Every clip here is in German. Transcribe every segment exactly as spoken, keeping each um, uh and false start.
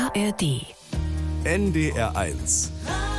A R D. N D R eins.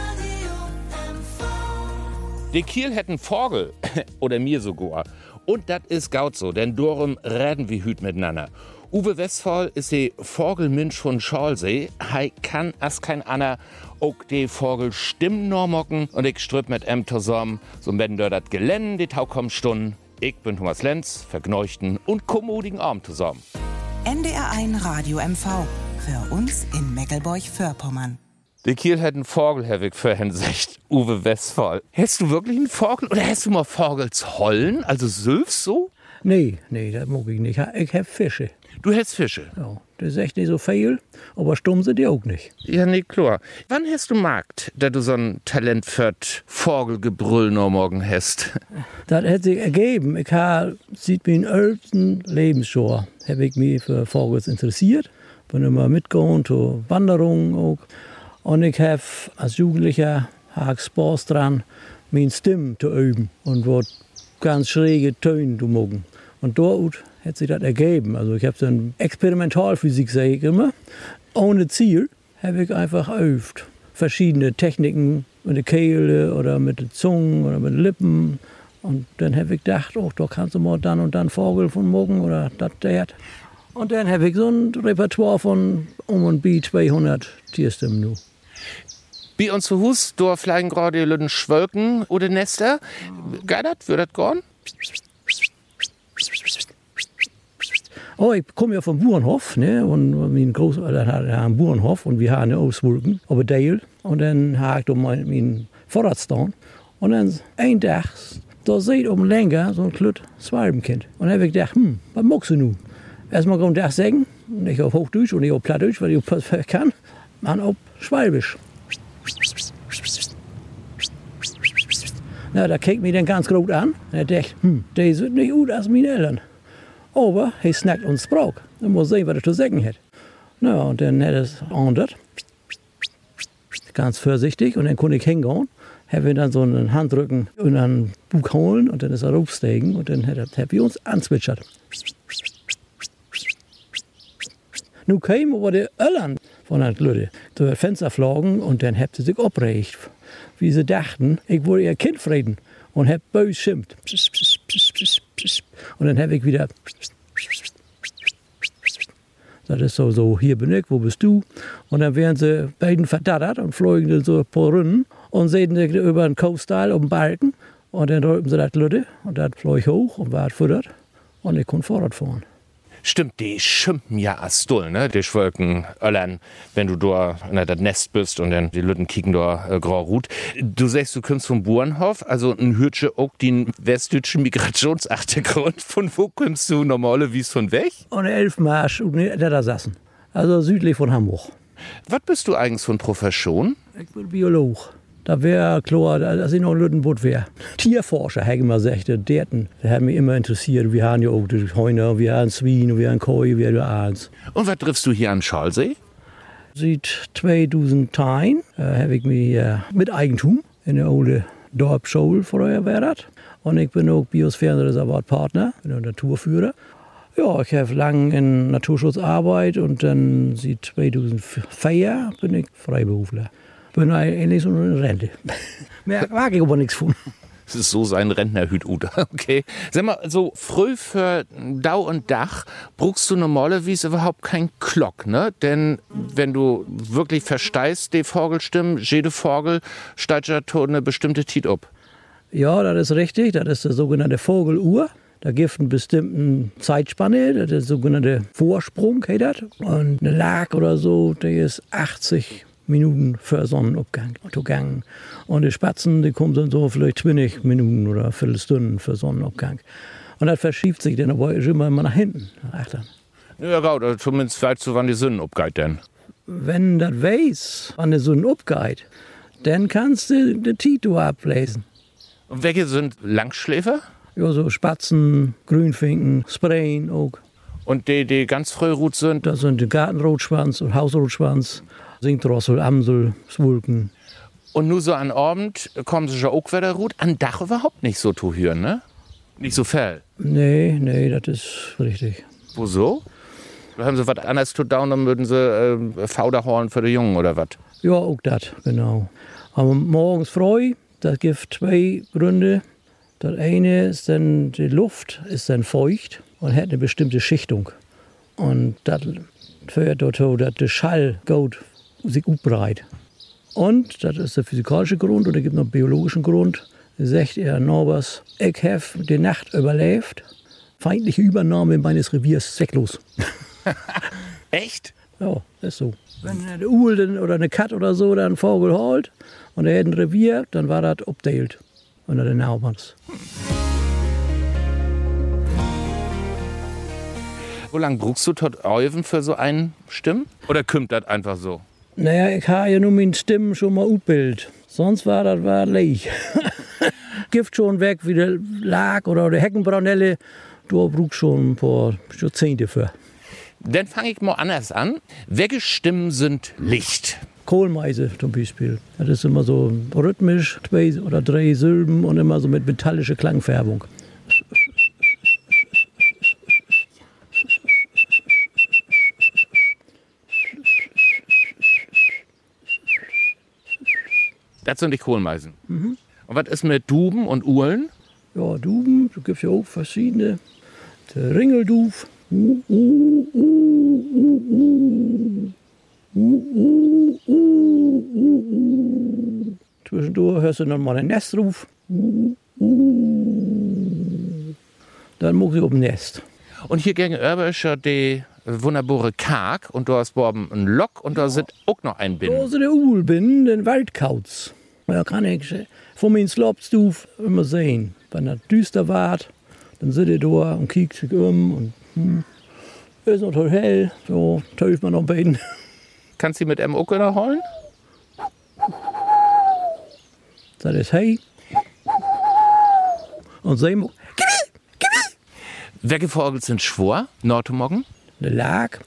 Die Kiel hätten Vogel, oder mir sogar. Und das ist gaut so, denn darum reden wir hüt miteinander. Uwe Westphal ist der Vogelmensch von Schalsee. Hei kann as kein Anna auch die Vogel Stimmen normocken. Und ich strüpp mit em zusammen, so werden dort das Gelände, die Taukommstunden. Ich bin Thomas Lenz, vergneuchten und kommodigen Abend zusammen. N D R eins Radio M V. Für uns in Meckelburg-Vorpommern. Die Kiel hätten Vogel, Herr Wick, für Hinsicht, Uwe Westphal. Hast du wirklich einen Vogel oder hast du mal Vogels Hollen, also Sülfs so? Nee, nee, das mag ich nicht. Ich hab Fische. Du hast Fische? Ja, das ist echt nicht so viel, aber stumm sind die auch nicht. Ja, nee, klar. Wann hast du markt, dass du so ein Talent für Vogelgebrüll noch morgen hast? Das hat sich ergeben. Ich habe seit meinem ältesten Lebensjahr habe ich mich für Vogels interessiert. Bin immer mitgegangen zu Wanderungen auch. Und ich habe als Jugendlicher Spaß dran, meine Stimme zu üben und wird ganz schräge Töne zu machen. Und dort hat sich das ergeben. Also ich habe dann Experimentalphysik, sage ich immer. Ohne Ziel habe ich einfach geübt. Verschiedene Techniken mit der Kehle oder mit der Zunge oder mit den Lippen. Und dann habe ich gedacht, oh, da kannst du mal dann und dann Vogel von morgen oder das, der. Und dann habe ich so ein Repertoire von um und bei zweihundert Tierstimmen nu. Bei uns zu Hus, da fliegen gerade die Schwölken oder Nester. Geht das? Wird das gehen? Oh, ich komme ja vom Bauernhof, ne? Und mein Großvater hat einen Bauernhof und wir haben Auswolken auf der Dale. Und dann habe ich da mein, mein Vorrat stehen. Und dann ein Tag, da seht um länger so ein kleines Schwalbenkind. Und dann habe ich gedacht, hm, was magst du nun? Erstmal kommt das sagen, nicht auf Hochdeutsch und nicht auf Plattdeutsch, weil ich das kann, man auf Schwalbisch. Na, da kijkt mich dann ganz groß an. Und er denkt, hm, der sieht nicht gut als meine Eltern. Aber er snackt uns Sprach. Dann muss sehen, was er zu sagen hat. Na, und dann hat er es geändert. Ganz vorsichtig. Und dann konnte ich hingehen. Habe wir dann so einen Handrücken und einen Bug holen. Und dann ist er raufsteigen. Und dann hat er, hat er uns anzwitschert. Nun kam aber der Öllern von der Lütte durch das Fenster flogen und dann hat sie sich aufgeregt, wie sie dachten, ich wollte ihr Kind frieden und hab bös schimpft. Und dann habe ich wieder, das ist so, so, hier bin ich, wo bist du? Und dann wären sie beiden verdattert und flogen dann so ein paar Runden und sehen sie über den Coaststyle auf den Balken und dann rollten sie das Lütte und das flog hoch und war futtert und ich konnte Vorrat fahren. Stimmt, die schimpfen ja as doll, ne? Die Schwölken Öllern, wenn du da in das Nest bist und dann die Lütten kicken da äh, grau ruht. Du sagst, du kommst vom Bauernhof, also ein Hürtsche auch den westdeutschen Migrationsachtergrund. Von wo kommst du normale wie von weg? Und Elfmarsch und da saßen. Also südlich von Hamburg. Was bist du eigentlich von Profession? Ich bin Biolog. Da wäre klar, dass ich noch ein Lüttenboot wäre. Tierforscher, habe ich mal gesagt, der hat mich immer interessiert. Wir haben ja auch die Hühner, wir haben Schweine, wir haben Koi, wir haben eins. Und was triffst du hier an Schalsee? Seit zweitausendzehn äh, habe ich mich äh, mit Eigentum in der alten Dorfschule verheiratet. Und ich bin auch Biosphärenreservatpartner, bin ein Naturführer. Ja, ich habe lange in Naturschutzarbeit und dann seit zweitausendvier bin ich Freiberufler. Ich bin eigentlich so eine Rente. Mehr mag ich aber nichts von. Das ist so sein Rentnerhüt, Uda. Okay. Sag mal, so früh für Dau und Dach brauchst du normalerweise überhaupt kein Glock, ne? Denn wenn du wirklich verstehst, die Vogelstimmen, jede Vogel steigt ja eine bestimmte Zeit ab. Ja, das ist richtig. Das ist die sogenannte Vogeluhr. Da gibt es eine bestimmte Zeitspanne, das ist der sogenannte Vorsprung, heißt das. Und eine Lag oder so, die ist achtzig Minuten für Sonnenaufgang gegangen. Und die Spatzen, die kommen dann so vielleicht zwanzig Minuten oder eine Viertelstunde für Sonnenaufgang. Und das verschiebt sich dann aber immer mal nach hinten, nach achtern. Ja, genau, zumindest weißt du, wann die Sonne aufgeht denn. Wenn du das weißt, wann die Sonne aufgeht, dann kannst du die Tito ablesen. Und welche sind Langschläfer? Ja, so Spatzen, Grünfinken, Sprayen auch. Und die, die ganz früh ruht sind? Das sind die Gartenrotschwanz und Hausrotschwanz. Singdrossel, Amsel, Swulken. Und nur so an Abend kommen sie schon auch wieder gut. An Dach überhaupt nicht so zu hören, ne? Nicht so viel. Nee, nee, das ist richtig. Wo so? Da haben sie was anderes zu tun, dann würden sie äh, Fauder holen für die Jungen oder was? Ja, auch das, genau. Aber morgens früh, das gibt zwei Gründe. Das eine ist dann, die Luft ist dann feucht und hat eine bestimmte Schichtung. Und das führt dazu, dass der Schall gut sich ausbreitet. Und, das ist der physikalische Grund, und es gibt noch einen biologischen Grund, sagt er noch was, ich habe die Nacht überlebt, feindliche Übernahme meines Reviers zwecklos. Echt? Ja, ist so. Wenn eine Uhl oder eine Kat oder so dann einen Vogel holt und er hat ein Revier, dann war das abteilt unter den Nachbarns. Wo lange brauchst du tot Euven für so einen Stimm? Oder kommt das einfach so? Naja, ich habe ja nur meine Stimmen schon mal ausgebildet. Sonst war das war leich. Gift schon weg, wie der Lag oder der Heckenbrandelle. Du brauchst schon ein paar Jahrzehnte für. Dann fange ich mal anders an. Welche Stimmen sind Licht? Kohlmeise zum Beispiel. Das ist immer so rhythmisch, zwei oder drei Silben und immer so mit metallischer Klangfärbung. Das sind die Kohlmeisen. Mhm. Und was ist mit Duben und Uhlen? Ja, Duben, da gibt es ja auch verschiedene. Der Ringelduf. Uh, uh, uh, uh, uh. Uh, uh, uh, uh. Zwischendurch hörst du dann mal einen Nestruf. Uh, uh. Dann muss ich auf dem Nest. Und hier gegenüber ist ja die wunderbare Karg und da ist oben ein Lok und da sind auch noch ein Binnen. Da ist der Uhlbinnen, den Waldkauz. Da kann ich von meinem Slopstuf immer sehen. Wenn das düster wird, dann sitzt er da und kiegt sich um. Und hm, ist noch toll hell, so töft man noch beiden. Kannst du mit einem auch noch holen? Das ist hey. Und sehen wir, welche Vogel sind schwor, Nordmorgen? der Lag.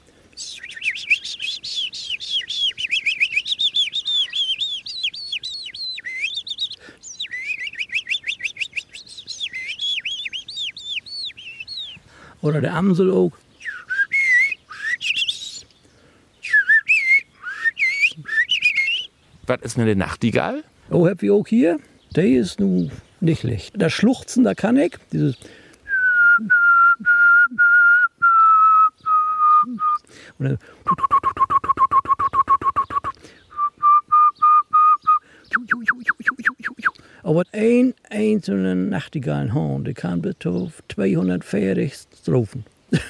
Oder der Amsel auch. Was ist mit der Nachtigall? Oh, hab ich auch hier. Der ist nun nicht schlecht. Das Schluchzen, da kann ich. Dieses und dann aber ein einzelnen Nachtigallenhorn, der kann bis auf zweihundertvierzig Strophen.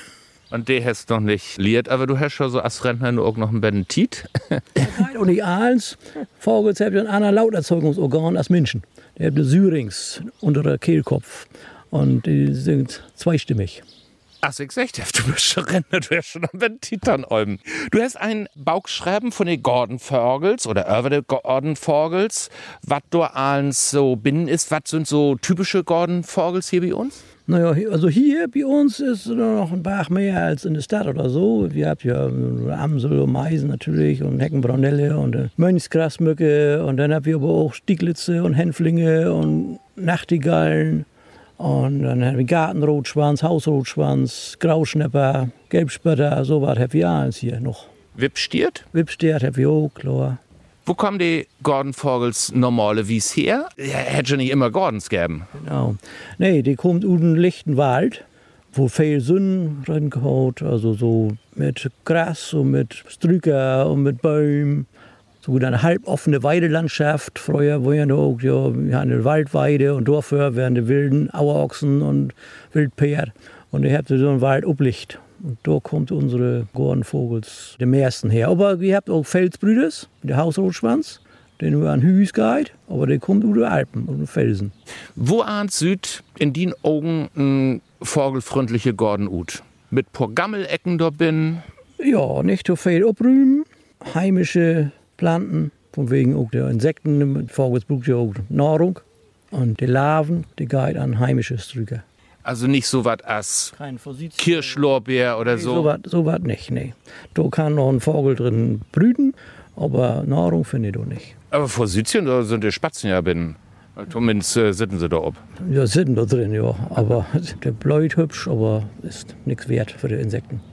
Und der hast noch nicht liert, aber du hast schon so als Rentner nur auch noch einen Benetit. Nein, und nicht eins. Vogels haben ein anderes Lauterzeugungsorgan als Menschen. Der hat eine Syrinx unter der Kehlkopf. Und die sind zweistimmig. Ach, ich sag dir, du bist schon Rentner, du hast schon einen Benetit an Olben. Du hast ein Bauchschreiben von den Gordon-Vogels oder über den Gordon-Vogels. Was du alles so binnen ist, was sind so typische Gordon-Vogels hier bei uns? Naja, also hier bei uns ist noch ein Bach mehr als in der Stadt oder so. Wir haben ja Amsel und Meisen natürlich und Heckenbraunelle und Mönchsgrasmücke und dann haben wir aber auch Stieglitze und Hänflinge und Nachtigallen und dann haben wir Gartenrotschwanz, Hausrotschwanz, Grauschnepper, Gelbspötter, so was haben wir alles hier noch. Wippstiert? Wippstiert haben wir auch, klar. Wo kommen die Gordon-Vogels normale Wies her? Ja, hätte schon nicht immer Gordons geben. Genau. Nee, die kommt aus dem lichten Wald, wo viel Sonne reinkommt, also so mit Gras und mit Strücker und mit Bäumen. So eine halboffene Weidelandschaft. Früher waren ja auch ja, wir hatten eine Waldweide und dafür werden die wilden Auerochsen und Wildpferd. Und ihr habt so einen Wald oblicht. Und da kommt unsere Gordonvogels die meisten her. Aber ihr habt auch Felsbrüders, der Hausrotschwanz, der nur an Hüs geht, aber der kommt über die Alpen und den Felsen. Wo ahnt Süd in den Augen ein vogelfreundliche Gordon ut? Mit paar Gammelecken da bin? Ja, nicht so viel abrühmen. Heimische Planten, von wegen auch der Insekten. Vogels braucht ja auch Nahrung. Und die Larven, die gehen an heimische Strücker. Also nicht so was als Kirschlorbeer oder so? Nee, so was nicht, nee. Da kann noch ein Vogel drin brüten, aber Nahrung finde ich da nicht. Aber vor Südchen, da sind die Spatzen ja binnen. Zumindest äh, sitzen sie da ob. Ja, sitzen da drin, ja. Aber der bleibt hübsch, aber ist nichts wert für die Insekten.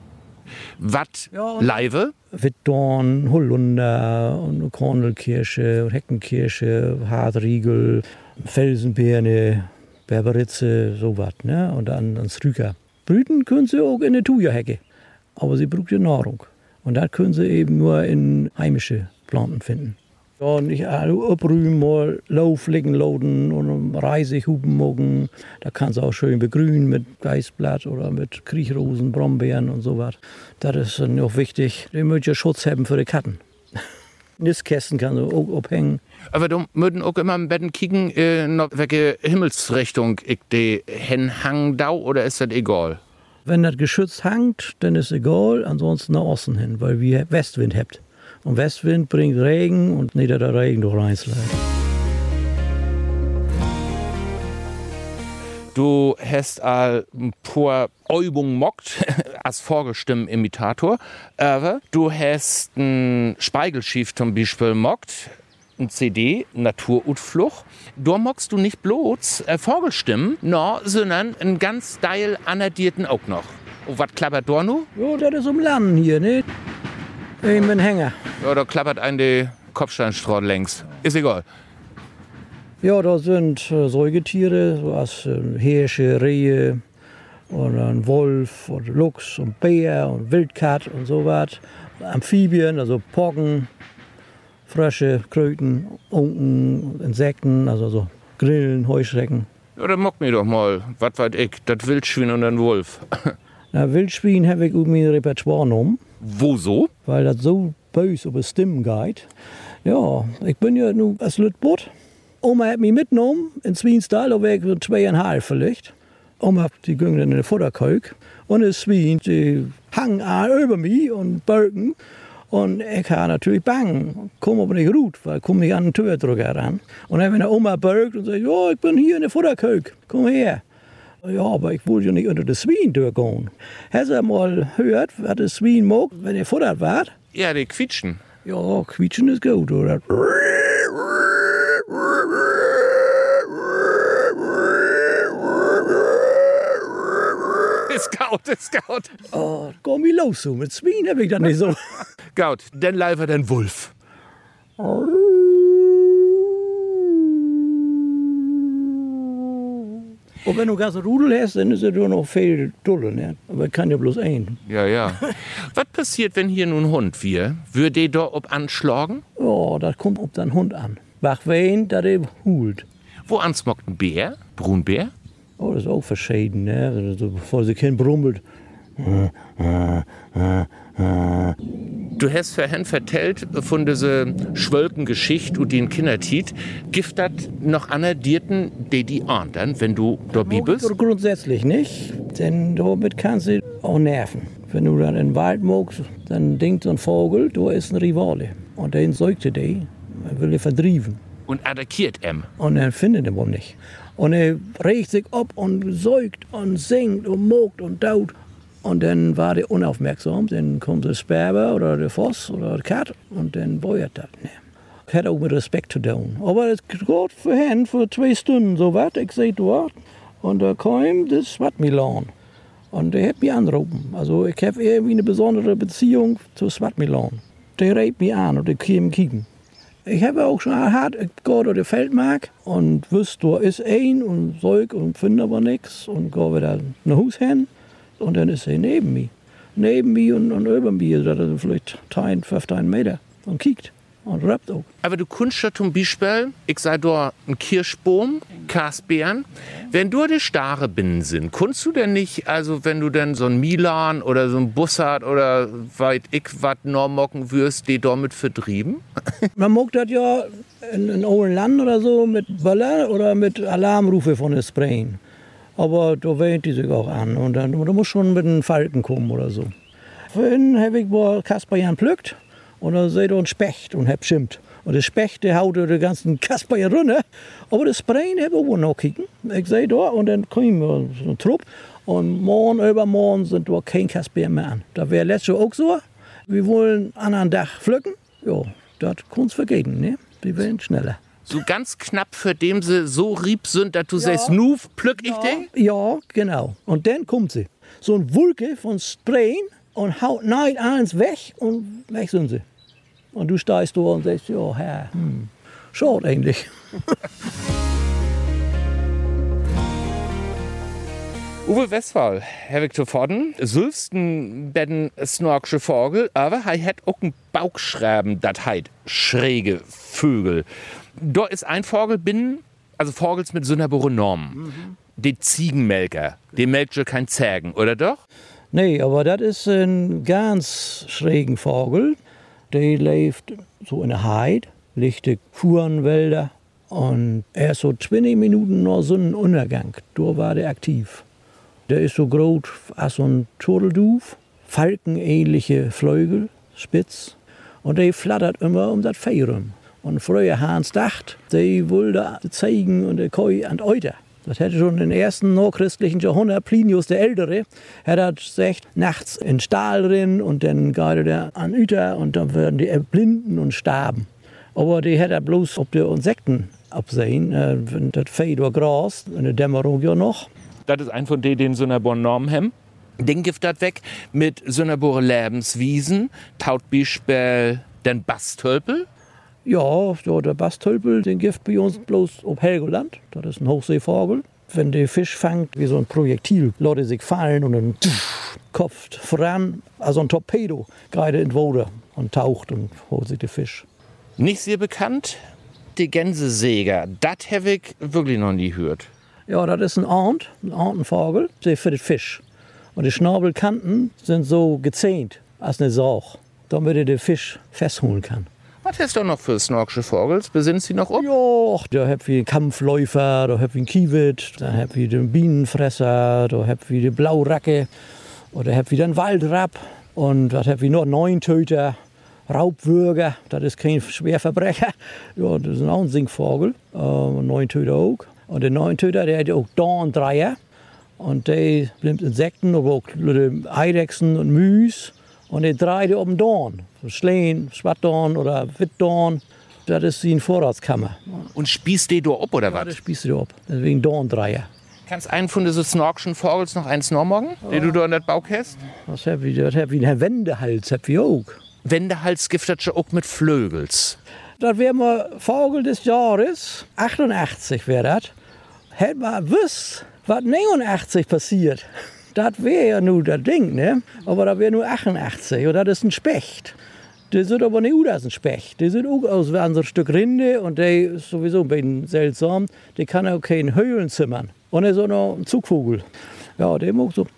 Was Ja, und- Leive? Wittdorn, Holunder und Kornelkirsche, Heckenkirsche, Hartriegel, Felsenbeerne, Berberitze, sowas, ne? Und dann, dann Strüker. Brüten können sie auch in der Thuja-Hecke, aber sie braucht ja Nahrung. Und das können sie eben nur in heimische Planten finden. Ja, nicht alle abrühmen, mal Lauf liegen lauten und Reisig-Hupen mogen. Da kann sie auch schön begrünen mit Geißblatt oder mit Kriechrosen, Brombeeren und sowas. Das ist dann auch wichtig. Die müssen ja Schutz haben für die Katten. Nistkästen kann sie auch abhängen. Aber du müssen auch immer im Betten kicken, äh, noch welche Himmelsrichtung ich de hen hang dau, oder ist das egal? Wenn das Geschütz hängt, dann ist egal, ansonsten nach Osten hin, weil wir Westwind habt. Und Westwind bringt Regen und nicht der Regen durch reinsleit. Du hast all ein paar Übungen mockt als Vorgestimmen-Imitator, aber du hast ein Speigelschiff zum Beispiel mockt, ein C D, Naturutflucht. Da mockst du nicht bloß äh, Vogelstimmen, no, sondern einen ganz steil anadierten auch noch. Und was klappert da nu? Jo, das ist um Lernen hier, ne? Ich bin Hänger. Ja, da klappert ein die Kopfsteinstrahl längs. Ist egal. Ja, da sind äh, Säugetiere, so als äh, Hirsche, Rehe und ein Wolf und Luchs und Bär und Wildkat und sowas. Amphibien, also Pocken, Frösche, Kröten, Unken, Insekten, also so Grillen, Heuschrecken. Ja, dann mock mir doch mal, was weiß ich, das Wildschwein und ein Wolf. Na, Wildschwein habe ich um mein Repertoire genommen, Wo so? weil das so böse über Stimmen geht. Ja, ich bin ja nun als Lütbot. Oma hat mich mitgenommen in Zwienstal, da war ich so zweieinhalb vielleicht. Oma, die ging dann in den Futterkeuch. Und das Schwein, die hang an über mich und Birken. Und ich habe natürlich bang, komm aber nicht gut, weil ich komme nicht an den Türdrücker ran. Und dann, wenn der Oma birgt und sagt, ja, ich bin hier in der Futterkeuch, komm her. Ja, aber ich wollte ja nicht unter das Schwein durchgehen. Hast du mal gehört, was das Schwein mag, wenn er futtert wird? Ja, die quietschen. Ja, quietschen ist gut, oder? Ist gaut, ist gaut. Oh, komm ich los so. Mit Schwein habe ich das nicht so. Gaut, dann leifer den Wolf. Und wenn du ganz Rudel hast, dann ist es ja noch viel Dulle, ne? Aber ich kann ja bloß ein. Ja, ja. Was passiert, wenn hier nun Hund wir? Würde der da ob anschlagen? Ja, das kommt auf den Hund an. Wach wen, dass er hult. Wo ansmockt ein Bär? Brunbär? Oh, das ist auch verschieden, ne? Also, bevor sie Kind brummelt. Du hast vorhin vertellt von dieser Schwölkengeschichte und den Kindertiet. Gibt das noch anadierten, die die ahnden, wenn du dabei bist? Grundsätzlich nicht, denn damit kannst du auch nerven. Wenn du dann in den Wald magst, dann denkt so ein Vogel, da ist ein Rivale. Und den säugte die, er will ihn verdrieven. Und attackiert em. Und er findet ihn wohl nicht. Und er regt sich ab und säugt und singt und mogt und daut. Und dann war der unaufmerksam, dann kommt der Sperber oder der Voss oder der Kat und dann beuert das. Ne. Hat auch mit Respekt zu tun. Aber es geht für ihn für zwei Stunden so was, ich sehe dort. Und da kam das Swatmilan. Und der hat mich angerufen. Also ich habe irgendwie eine besondere Beziehung zu Swatmilan. Der reibt mich an und der kam kicken. Ich habe auch schon hart, ich gehe durch den Feldmark und wüsste, da ist ein und säug und finde aber nichts und gehe wieder nach Haus hin. Und dann ist er neben mir. Neben mir und, und über mir, das ist vielleicht zehn, fünfzehn Meter. Und kiekt und rappt auch. Aber du kannst ja zum Beispiel, ich sei da ein Kirschbaum, Kasbeeren. Wenn du die starre Binnen sind, kannst du denn nicht, also wenn du dann so ein Milan oder so ein Bussard oder weit ich was noch mocken wirst, die damit vertrieben? Man mag das ja in, in allen Land oder so mit Böller oder mit Alarmrufe von der Sprayen. Aber da wähnt die sich auch an. Und dann da muss schon mit einem Falken kommen oder so. Vorhin habe ich mal Kasperjan pflückt und dann sehe ich ein Specht und hab schimpft. Und der Specht, der haut den ganzen Kasperjan runter. Aber das Sprayen habe ich auch noch kicken. Ich sehe da und dann kommt so ein Trupp. Und morgen, übermorgen sind da kein Kasperjan mehr an. Das wäre letztes Jahr auch so. Wir wollen an einem Dach pflücken. Ja, das kann's vergehen, ne? Die werden schneller. So ganz knapp, für dem sie so rieb sind, dass du ja. sagst, nu pflück ich ja. den? Ja, genau. Und dann kommt sie. So eine Wolke von Sprayen und haut nein eins weg und weg sind sie. Und du stehst da und sagst, ja, Herr, hm, schade eigentlich. Uwe Westphal, Herr Victor Vorden, sülfsten bedden snorksche Vogel, aber er hat auch einen Bauchschreiben, das heit schräge Vögel. Da ist ein Vogel binnen, also Vogels mit so einer Norm. Mhm. Die Ziegenmelker, die melkt schon kein Zägen, oder doch? Nee, aber das ist ein ganz schrägen Vogel. Der lebt so in der Heide, lichte Fuhrenwälder und erst so zwanzig Minuten nach Sonnenuntergang, da war der aktiv. Der ist so groß als so ein Turtelduf, falkenähnliche Flügel, spitz. Und der flattert immer um das Feuer rum. Und früher Hans dacht, der wollte zeigen und der Koi an Euter. Das hätte schon im ersten nachchristlichen Jahrhundert Plinius der Ältere, hat er gesagt, nachts in Stahl drin und dann geht er an Uter und dann werden die erblinden und starben. Aber die hätte er bloß auf die Insekten absehen, wenn das Feuer durch Gras, in der Dämmerung ja noch. Das ist ein von denen, die so eine Norm haben. Den gibt das weg mit so einer Lebenswiesen, Tautbispel, den Bastölpel. Ja, ja, der Bastölpel, den gibt bei uns bloß auf Helgoland. Das ist ein Hochseevogel. Wenn der Fisch fängt, wie so ein Projektil, lässt er sich fallen und dann kopft voran, also ein Torpedo, geht er in den Wasser und taucht und holt sich den Fisch. Nicht sehr bekannt, die Gänsesäger. Das habe ich wirklich noch nie gehört. Ja, das ist ein Arnd, ein Arndenvogel, der für den Fisch. Und die Schnabelkanten sind so gezähnt als eine Sauch, damit er den Fisch festholen kann. Was hast du noch für snorksche Vogels? Besinnst du noch um? Ja, da hab wir einen Kampfläufer, da hab wir einen Kiewit, da hab wir den Bienenfresser, da hab wir die Blauracke, oder hab wir den Waldrapp und da hab wir noch Neuntöter, Raubwürger, das ist kein Schwerverbrecher. Ja, das ist auch ein Singvogel, äh, Neuntöter auch. Und der Neuntöter, der hat auch Dorndreier und der nimmt Insekten, aber auch Eidechsen und Müs. Und der dreht auf dem Dorn. Schleen, Schwattdorn oder Wittdorn. Das ist wie eine Vorratskammer. Und spießt die da ab, oder ja, was? Das spießt die ab. Deswegen Dorndreier. Kannst du einen von diesen snorkschen Vogels noch eins morgen, oh. den du da in der Bauch hast? Das hab ich, das hab ich einen Wendehals, hab ich auch. Wendehals giftet schon auch mit Flögels. Das wäre mal Vogel des Jahres, achtundachtzig wäre das. Hätte man gewusst, was neunundachtzig passiert. Das wäre ja nur das Ding, ne? Aber das wäre nur achtundachtzig und das ist ein Specht. Der sieht aber nicht aus als ein Specht. Der sieht auch aus wie ein so Stück Rinde und der ist sowieso ein bisschen seltsam. Der kann auch kein Höhlen zimmern. Und er ist auch noch ein Zugvogel. Ja, der mag so.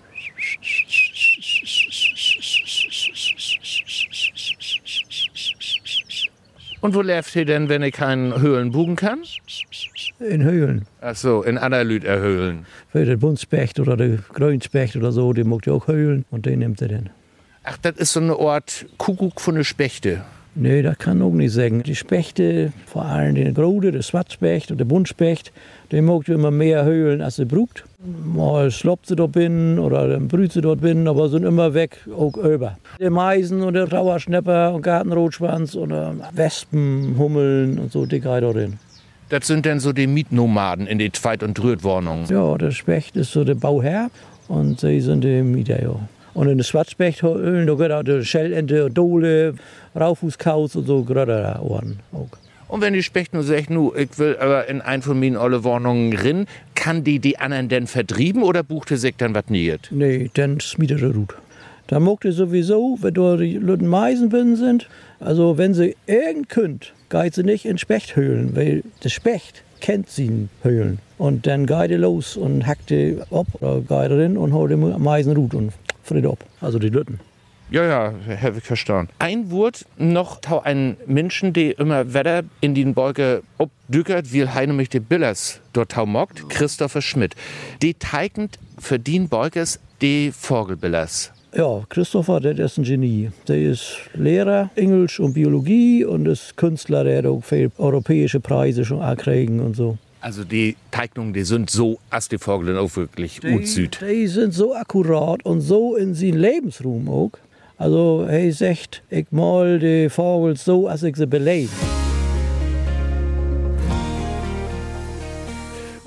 Und wo läuft ihr denn, wenn ihr keinen Höhlen buchen kann? In Höhlen. Ach so, in anderen Lüter Höhlen. Für den Buntspecht oder der Grünspecht oder so, der mag ja auch Höhlen und den nimmt er dann. Ach, das ist so eine Art Kuckuck von den Spechte. Nee, das kann auch nicht sagen. Die Spechte, vor allem den Grode, der Schwarzspecht und der Buntspecht, der mag immer mehr Höhlen, als sie braucht. Mal sloppt sie dort bin oder dann brüht sie dort bin, aber sind immer weg, auch über. Der Meisen und der Trauerschnepper und Gartenrotschwanz oder Wespen, Hummeln und so, die gehen dort hin. Das sind dann so die Mietnomaden in die Zweit- und Drittwohnungen. Ja, der Specht ist so der Bauherr und sie sind die Mieter, ja. Und in den Schwarzspechthöhlen, da geht auch die Schellente, Dole, Raufußkauz und so, gerade da Ohren auch. Und wenn die Specht nur sagt, nu, ich will aber in ein von meinen alle Wohnungen rein, kann die die anderen denn vertrieben oder buchte sich dann was nicht? Nee, dann smietet er gut. Da mogt ihr sowieso, wenn da die Lütten Meisen bin sind, also wenn sie irgend könnt, geht sie nicht in Spechthöhlen, weil der Specht kennt sie in Höhlen. Und dann geht er los und hackt die ab, oder geht er rein und holt die Meisen gut und friert ab, also die Lütten. Ja, ja, habe ich verstanden. Ein Wort noch tau einen Menschen, der immer wieder in den Beuge obdückert, wie heine mich die Billers dort tau mockt, Christopher Schmidt. Die teigend für den Beugers die Vogelbillers. Ja, Christopher, der ist ein Genie. Der ist Lehrer, Englisch und Biologie und ist Künstler, der hat auch viele europäische Preise schon gekriegt und so. Also die Teignungen, die sind so, als die Vogel auch wirklich gut süd. Die sind so akkurat und so in seinen Lebensraum auch. Also er sagt, ich mal die Vogel so, als ich sie belebe.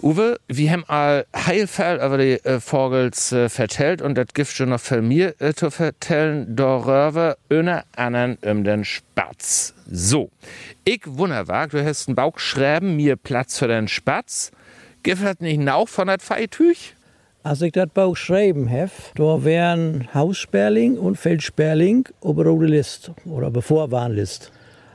Uwe, wir haben all heilfall über die äh, Vogels äh, vertellt und das gibt schon noch viel mehr äh, zu vertellen. Darüber einer anderen um den Spatz. So, ich wunderbar, du hast einen Bauch schreiben, mir Platz für den Spatz. Gibt das nicht noch von das Feitüch? Als ich das Bauch schreiben habe, da wären Haussperling und Feldsperling auf der roten Liste oder Bevorwarnliste.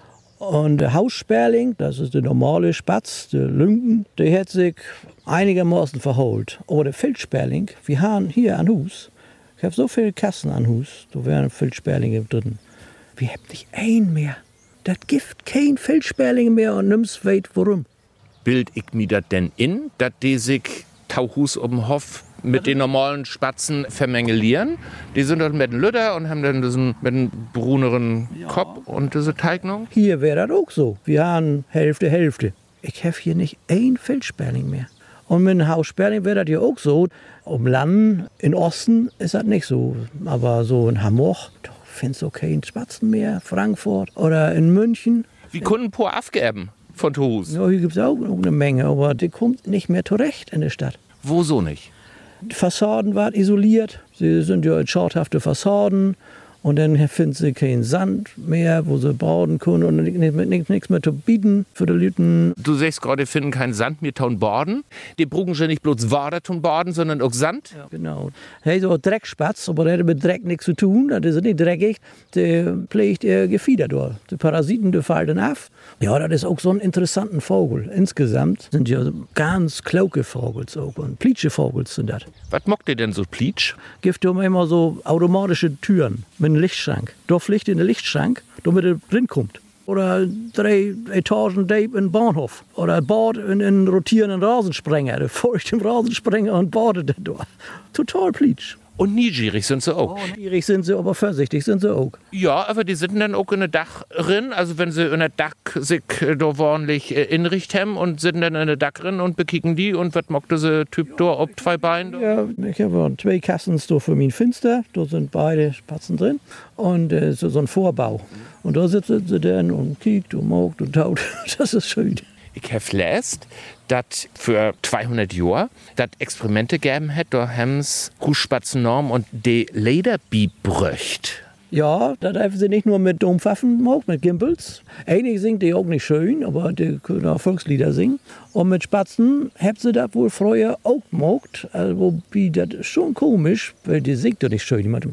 Und der Haussperling, das ist der normale Spatz, der Lünken, der hat sich einigermaßen verholt. Aber der Feldsperling, wir haben hier an Hus, ich habe so viele Kassen an Hus, da wären Feldsperlinge drin. Wir haben nicht ein mehr. Das gibt kein Feldsperling mehr und nimmst weit warum. Bild ich mir das denn in, dass die sich Tauchhus um den Hof mit den normalen Spatzen vermengelieren? Die sind dort mit dem Lüder und haben dann diesen mit dem bruneren Kopf und diese Teignung. Hier wäre das auch so. Wir haben Hälfte, Hälfte. Ich habe hier nicht ein Feldsperling mehr. Und mit dem Haussperling wäre das ja auch so. Um Land in Osten ist das nicht so. Aber so in Hamburg, da findest du keinen Spatzen mehr. Frankfurt oder in München. Wie können ein paar abgeben von Tohus? Ja, hier gibt es auch eine Menge, aber die kommt nicht mehr zurecht in der Stadt. Wo so nicht? Die Fassaden waren isoliert. Sie sind ja schadhafte Fassaden. Und dann finden sie keinen Sand mehr, wo sie bauen können und nichts mehr zu bieten für die Leute. Du sagst gerade, die finden keinen Sand mehr tun Borden. Die brauchen schon nicht bloß Wasser tun Borden, sondern auch Sand. Ja, genau. Er ist auch Dreckspatz, aber der hat mit Dreck nichts zu tun. Das ist nicht dreckig. Der pflegt ihr Gefieder durch. Die Parasiten, die fallen ab. Ja, das ist auch so ein interessanter Vogel. Insgesamt sind ja ganz klauke Vogel auch. Und Plitsche Vogel sind das. Was mockt ihr denn so Plitsch? Gibt ja immer so automatische Türen mit einem Lichtschrank. Da fliegt in den Lichtschrank, damit er drin kommt. Oder drei Etagen Deep in den Bahnhof. Oder ein Bad in einen rotierenden Rasensprenger. Der folgt dem Rasensprenger und badet da. Total Plitsch. Und neugierig sind sie auch. Oh, neugierig sind sie, aber vorsichtig sind sie auch. Ja, aber die sind dann auch in der Dach drin. Also wenn sie in der Dach sich äh, da ordentlich äh, inrichten und sind dann in der Dach drin und bekicken die und was mockt diese Typ da ob zwei Beine? Ja, ich habe zwei Kassen da für mein Fenster. Da sind beide Spatzen drin. Und äh, so, so ein Vorbau. Und da sitzen sie dann und kiekt und mockt und taut. Das ist schön. Ich habe läst, dass für zweihundert Jahre das Experimente gegeben hat, da haben sie Husspatzennorm und die Lederbi bröcht. Ja, da dürfen sie nicht nur mit Domwaffen gemacht, mit Gimbals. Einige singen die auch nicht schön, aber die können auch Volkslieder singen. Und mit Spatzen haben sie das wohl früher auch gemacht. Also, wobei, das ist schon komisch, weil die singt doch nicht schön. Die machen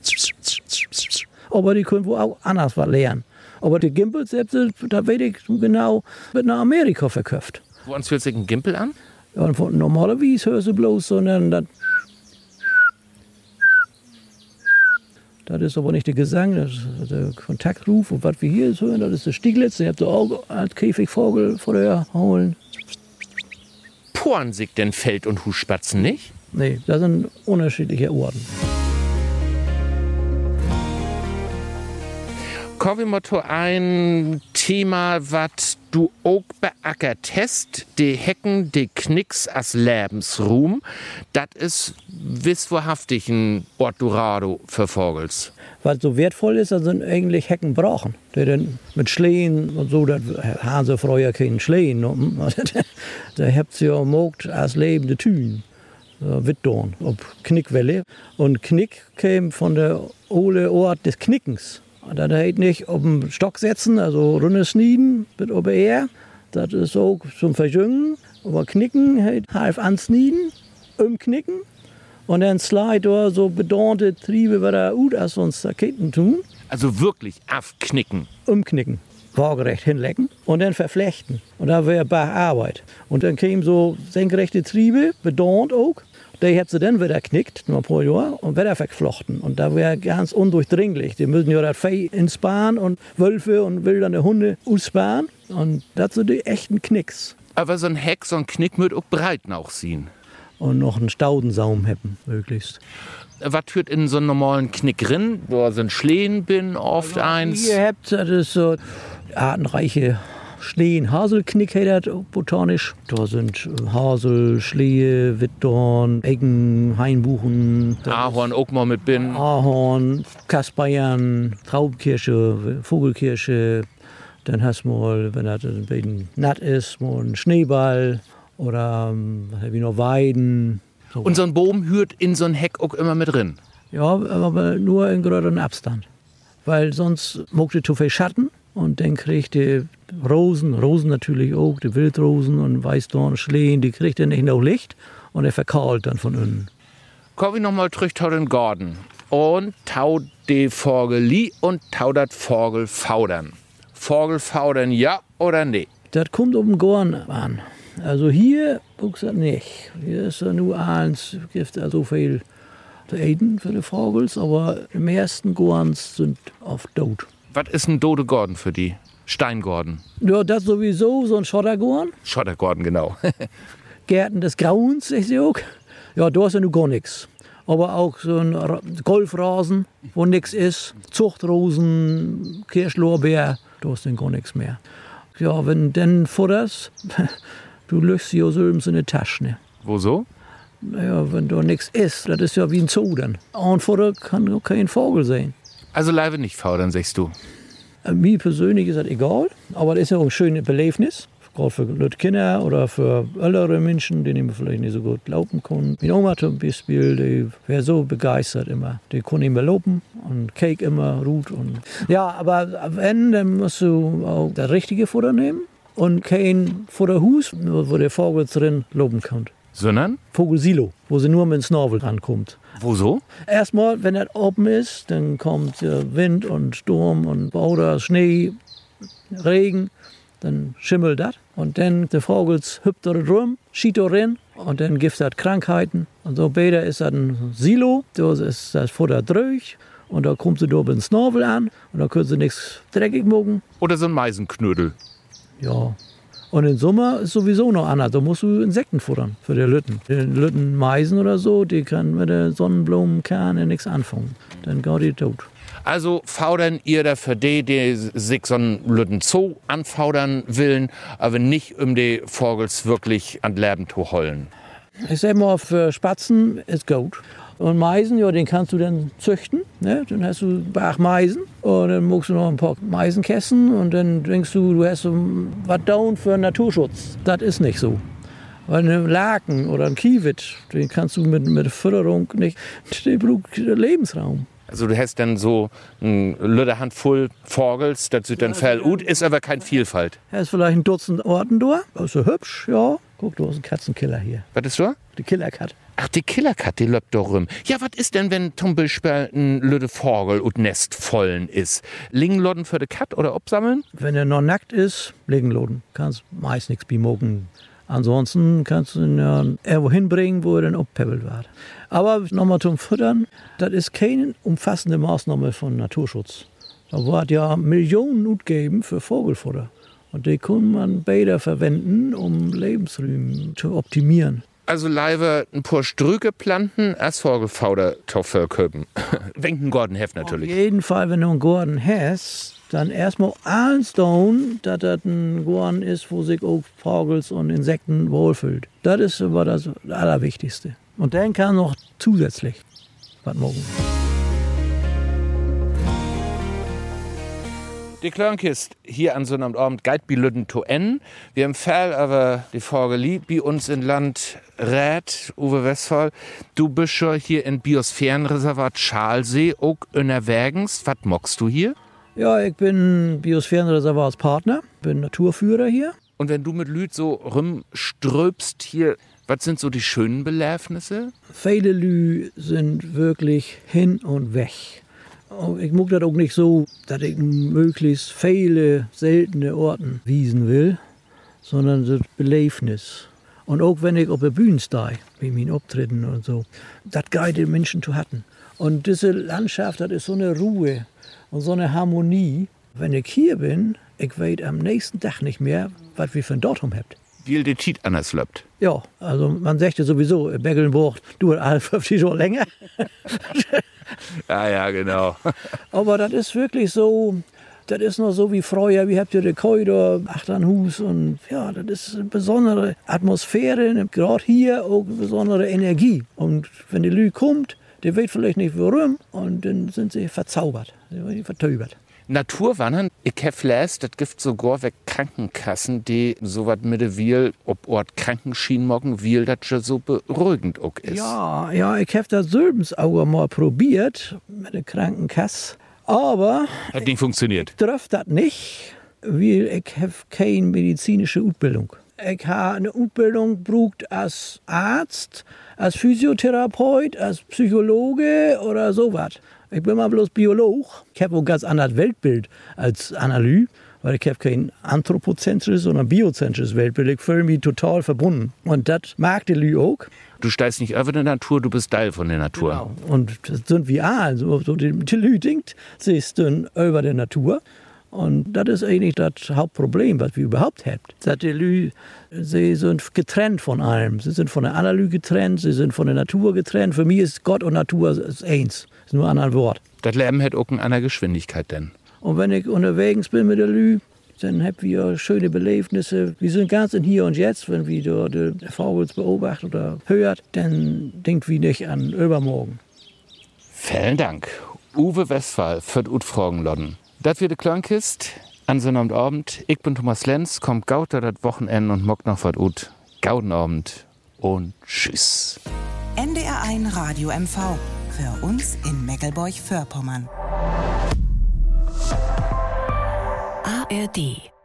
aber die können wohl auch anders was lernen. Aber die Gimbals, da weiß ich genau, wird nach Amerika verkauft. Wo uns fühlt sich ein Gimbal an? Ja, und normalerweise hörst du bloß so einen, das, das ist aber nicht der Gesang, das ist der Kontaktruf. Und was wir hier hören, das ist der Stieglitz. Der habt ihr auch als Käfigvogel vor der holen. Poren sich denn Feld- und Hussspatzen nicht? Nee, das sind unterschiedliche Orten. Kommen wir mal zu ein Thema, was du auch beackert hast. Die Hecken, die Knicks als Lebensruhm. Das ist wisswahrhaftig ein Ort Dorado für Vogels. Was so wertvoll ist, das sind eigentlich Hecken brauchen. Die dann mit Schlehen und so, das haben sie früher keinen Schlehen. Da habt ihr ja mogt als lebende Tünen. Wittdorn, ob Knickwelle. Und Knick käme von der ole Ort des Knickens. Das heißt nicht auf den Stock setzen, also runter snieden, mit oben her. Das ist auch zum Verjüngen. Aber Knicken heißt halb ansnieden, umknicken. Und dann slide so bedornte Triebe wieder gut, als uns Raketen tun. Also wirklich aufknicken. Umknicken, waagerecht hinlecken und dann verflechten. Und da wäre bei Arbeit. Und dann kämen so senkrechte Triebe, bedornt auch. Die hat sie dann wieder knickt, nur pro Jahr, und wieder verflochten. Und da wäre ganz undurchdringlich. Die müssen ja das Vieh insparen und Wölfe und wildernde Hunde aussparen. Und das sind die echten Knicks. Aber so ein Heck, so ein Knick wird auch breit noch ziehen. Und noch einen Staudensaum haben, möglichst. Was führt in so einen normalen Knick rein? Da sind Schlehen bin oft also eins. Ihr habt, das ist so artenreiche Schlehen, Haselknick heißt das botanisch. Da sind Hasel, Schlehe, Wittdorn, Eggen, Hainbuchen. Ahorn auch mal mit bin. Ahorn, Kaspern, Traubkirsche, Vogelkirsche. Dann hast du mal, wenn das ein bisschen natt ist, mal einen Schneeball. Oder ähm, was hab ich noch, Weiden. So. Und so ein Baum hört in so ein Heck auch immer mit drin? Ja, aber nur in größeren Abstand. Weil sonst mag die zu viel Schatten und dann kriegt die Rosen, Rosen natürlich auch, die Wildrosen und Weißdorn, Schlehen, die kriegt dann nicht noch Licht und er verkahlt dann von innen. Kommen wir nochmal zurück zu den Gordon. Und tau die Vogeli und tau dat Vogel faudern. Vogel faudern ja oder nee? Das kommt um den Gorn an. Also hier guckst du das nicht. Hier ist ja nur eins, gibt ja so viel zu eten für die Vogels, aber die meisten Gorns sind oft tot. Was ist ein Dode Gordon für die? Steingordon? Ja, das sowieso, so ein Schottergorn. Schottergordon, genau. Gärten des Grauens, ich sehe auch. Ja, da ist ja nur gar nichts. Aber auch so ein Golfrasen, wo nichts ist. Zuchtrosen, Kirschlorbeer, da ist dann gar nichts mehr. Ja, wenn du dann futterst, du löst sie ja so in eine Tasche. Ne? Wo so? Naja, wenn da nichts ist, das ist ja wie ein Zoo dann. Und Futter kann auch kein Vogel sein. Also leider nicht faudern, sagst du? Äh, mir persönlich ist das egal, aber das ist ja auch ein schönes Belebnis. Gerade für Leute Kinder oder für ältere Menschen, die nicht vielleicht nicht so gut laufen können. Meine Oma zum Beispiel, die wäre so begeistert immer. Die konnte nicht mehr laufen und Cake immer ruht. Und ja, aber wenn, dann musst du auch das richtige Futter nehmen und kein Futterhus, wo der Vogel drin laufen kann. Sondern? Vogelsilo, wo sie nur mit dem Snorvel rankommt. Wo so? Erstmal, wenn das oben ist, dann kommt äh, Wind und Sturm und Bauder, Schnee, Regen. Dann schimmelt das. Und dann der Vogel hüpft da drum, schießt da rein und dann gibt es Krankheiten. Und so später ist das ein Silo, da ist das Futter durch und da kommt sie da mit dem Snorvel an und da können sie nichts dreckig machen. Oder so ein Meisenknödel. Ja. Und im Sommer ist sowieso noch anders. Da musst du Insekten futtern für die Lütten. Die Lütten Meisen oder so, die können mit der Sonnenblumenkerne nichts anfangen. Dann geht die tot. Also faudern ihr da für die, die sich so einen Lütten Zoo anfaudern willen, aber nicht um die Vogels wirklich an Leben zu holen. Ich sag mal, für Spatzen ist gut. Und Meisen, ja, den kannst du dann züchten. Ne? Dann hast du Bach Meisen und dann musst du noch ein paar Meisenkästen und dann denkst du, du hast so was down für Naturschutz. Das ist nicht so. Weil ein Laken oder ein Kiewit, den kannst du mit, mit Fütterung nicht, der braucht Lebensraum. Also du hast dann so eine lütte Handvoll Vogels, das sieht dann fell ut, ist aber keine Vielfalt. Er ist vielleicht ein Dutzend Orten da, das ist so hübsch, ja. Guck, du hast einen Katzenkiller hier. Was ist so? Die Killerkat. Ach, die Killerkat, die läuft doch rum. Ja, was ist denn, wenn zum Beispiel ein lütte Vogel und Nest vollen ist? Liegen Loden für die Kat oder absammeln? Wenn er noch nackt ist, liegen Loden. Kannst meist nichts bemogen. Ansonsten kannst du ihn ja irgendwo hinbringen, wo er dann abpebbelt wird. Aber nochmal zum Füttern, das ist keine umfassende Maßnahme von Naturschutz. Da wird ja Millionen ausgegeben für Vogelfutter. Und die kann man beide verwenden, um Lebensräume zu optimieren. Also leider ein paar Strüke planten, als Vogelfauder verköpen. Wenken Gordon heft natürlich. Auf jeden Fall, wenn du einen Gordon hast, dann erstmal alles tun, dass das ein Gordon ist, wo sich auch Vogels und Insekten wohlfühlt. Das ist aber das Allerwichtigste. Und dann kann noch zusätzlich was machen. Die Klörnkist hier an so einem Abend geht bei Lütten zu Ende. Wir empfehlen aber die Vogeli bei uns in Land Rät, Uwe Westphal. Du bist schon hier im Biosphärenreservat Schalsee, auch unterwegs. Was magst du hier? Ja, ich bin Biosphärenreservatspartner, bin Naturführer hier. Und wenn du mit Lüt so rumströbst hier, was sind so die schönen Beläfnisse? Viele Lü sind wirklich hin und weg. Ich mag das auch nicht so, dass ich möglichst viele seltene Orten wiesen will, sondern das Belebnis. Und auch wenn ich auf der Bühne stehe, wie meinen Auftritten und so, das geht den Menschen zu hatten. Und diese Landschaft, das ist so eine Ruhe und so eine Harmonie. Wenn ich hier bin, ich weiß am nächsten Tag nicht mehr, was wir für ein Datum habt. Wie die Tiet anders läuft. Ja, also man sagt ja sowieso, Beggelnburg, du alle fünfzig Jahre länger. Ja, ja, genau. Aber das ist wirklich so, das ist noch so wie früher, wie habt ihr den Koider, Achternhus und ja, das ist eine besondere Atmosphäre, gerade hier auch eine besondere Energie. Und wenn die Lü kommt, die weiß vielleicht nicht warum und dann sind sie verzaubert, sie vertöbert. Naturwandern, ich hab gelesen, das gibt sogar weg Krankenkassen, die sowas mit der Wiel ob Ort Krankenschienen machen, weil das schon so beruhigend auch ist. Ja, ja, ich hab das selbst auch mal probiert mit der Krankenkasse. Aber Hat nicht funktioniert. ich darf das nicht, weil ich habe keine medizinische Ausbildung. Ich habe eine Ausbildung gebraucht als Arzt, als Physiotherapeut, als Psychologe oder sowas. Ich bin mal bloß Biologe. Ich habe ein ganz anderes Weltbild als Analyse, weil ich habe kein anthropozentrisches, sondern biozentrisches Weltbild. Ich fühle mich total verbunden. Und das mag die Leute auch. Du steigst nicht über der Natur, du bist Teil von der Natur. Genau. Und das sind wir alle. So, so die, die Leute denken, sie sind über der Natur. Und das ist eigentlich das Hauptproblem, was wir überhaupt haben. Dass die Leute, sie sind getrennt von allem. Sie sind von der Analyse getrennt, sie sind von der Natur getrennt. Für mich ist Gott und Natur ist eins. Das ist nur ein anderes Wort. Das Leben hat auch eine andere Geschwindigkeit denn. Und wenn ich unterwegs bin mit der Leute, dann haben wir schöne Belebnisse. Wir sind ganz in Hier und Jetzt. Wenn wir dort den Vogel beobachten oder hört, dann denken wir nicht an übermorgen. Vielen Dank. Uwe Westphal für die Utfragen Lodden. Das wird die Klönkist. An so einem Abend. Ich bin Thomas Lenz, kommt gauter das Wochenende und mock noch was ut. Gauden Abend und tschüss. N D R eins Radio M V. Für uns in Meckelburg-Vorpommern. A R D